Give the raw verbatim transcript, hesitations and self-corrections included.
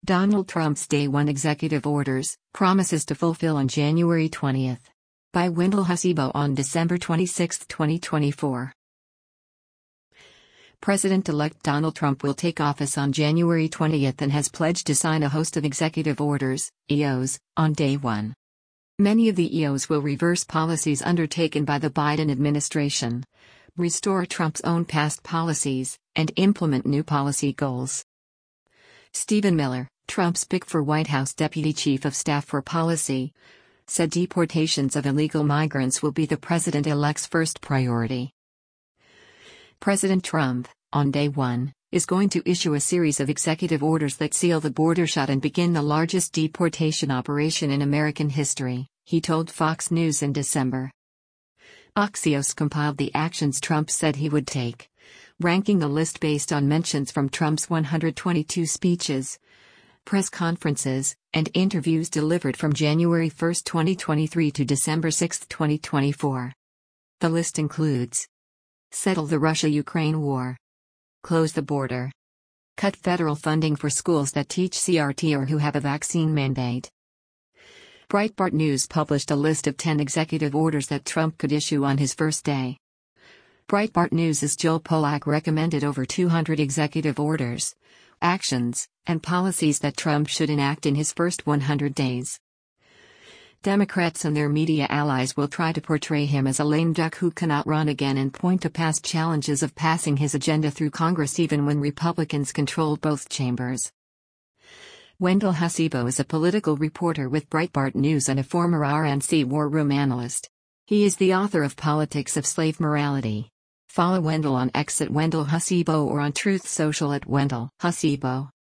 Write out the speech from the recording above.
Donald Trump's Day One Executive Orders, Promises to Fulfill on January twentieth. By Wendell Hsibo on December twenty-sixth, twenty twenty-four. President-elect Donald Trump will take office on January twentieth and has pledged to sign a host of executive orders, E Os, on Day One. Many of the E Os will reverse policies undertaken by the Biden administration, restore Trump's own past policies, and implement new policy goals. Stephen Miller, Trump's pick for White House Deputy Chief of Staff for Policy, said deportations of illegal migrants will be the president-elect's first priority. President Trump, on Day One, is going to issue a series of executive orders that seal the border shut and begin the largest deportation operation in American history, he told Fox News in December. Axios compiled the actions Trump said he would take, ranking the list based on mentions from Trump's one hundred twenty-two speeches, press conferences, and interviews delivered from January first, twenty twenty-three to December sixth, twenty twenty-four. The list includes: settle the Russia-Ukraine war, close the border, cut federal funding for schools that teach C R T or who have a vaccine mandate. Breitbart News published a list of ten executive orders that Trump could issue on his first day. Breitbart News' Joel Pollak recommended over two hundred executive orders, actions, and policies that Trump should enact in his first one hundred days. Democrats and their media allies will try to portray him as a lame duck who cannot run again and point to past challenges of passing his agenda through Congress even when Republicans control both chambers. Wendell Hsibo is a political reporter with Breitbart News and a former R N C war room analyst. He is the author of Politics of Slave Morality. Follow Wendell on X at Wendell Hsibo or on Truth Social at Wendell Hsibo.